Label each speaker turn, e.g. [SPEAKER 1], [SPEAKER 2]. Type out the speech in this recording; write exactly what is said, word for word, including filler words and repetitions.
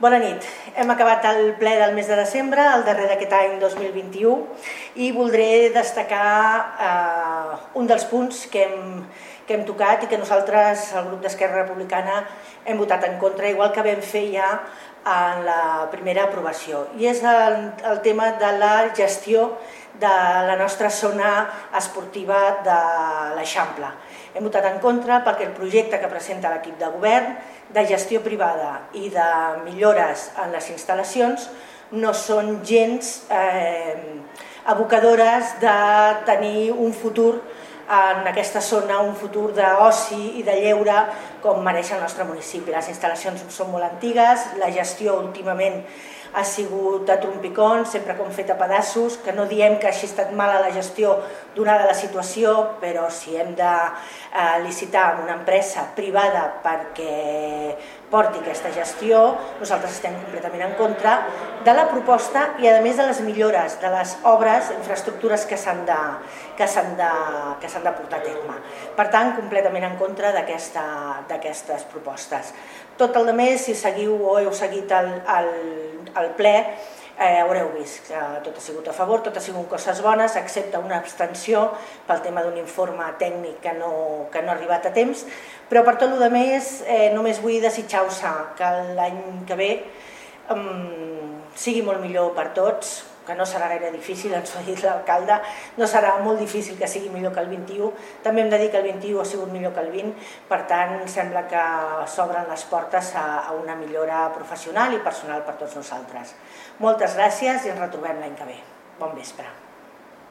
[SPEAKER 1] Bona nit. Hem acabat el ple del mes de desembre, el darrer d'aquest any dos mil vint-i-u, i voldré destacar eh, un dels punts que hem, que hem tocat i que nosaltres, el grup d'Esquerra Republicana, hem votat en contra, igual que vam fer ja en la primera aprovació. I és el, el tema de la gestió de la nostra zona esportiva de l'Eixample. Hem votat en contra perquè el projecte que presenta l'equip de govern de gestió privada i de millores en les instal·lacions no són gens eh, abocadores de tenir un futur en aquesta zona, un futur d'oci i de lleure com mereix el nostre municipi. Les instal·lacions són molt antigues, la gestió últimament ha sigut a trompicons, sempre com fet a pedaços, que no diem que hagi estat mala la gestió donada la situació, però si hem de eh, licitar amb una empresa privada perquè porti aquesta gestió, nosaltres estem completament en contra de la proposta i a més de les millores, de les obres, infraestructures que s'han de, que s'han de, que s'han de portar a terme. Per tant, completament en contra d'aquestes propostes. Tot el més, si seguiu o heu seguit el, el, el ple, eh, haureu vist que tot ha sigut a favor, tot ha sigut coses bones, excepte una abstenció pel tema d'un informe tècnic que no, que no ha arribat a temps, però per tot el més eh, només vull desitjar-vos que l'any que ve um, sigui molt millor per tots, que no serà gaire difícil, ens ho ha dit l'alcalde, no serà molt difícil que sigui millor que el vint-i-u, també hem de dir que el vint-i-u ha sigut millor que el vint, per tant sembla que s'obren les portes a, a una millora professional i personal per tots nosaltres. Moltes gràcies i ens retrobem l'any que ve. Bon vespre.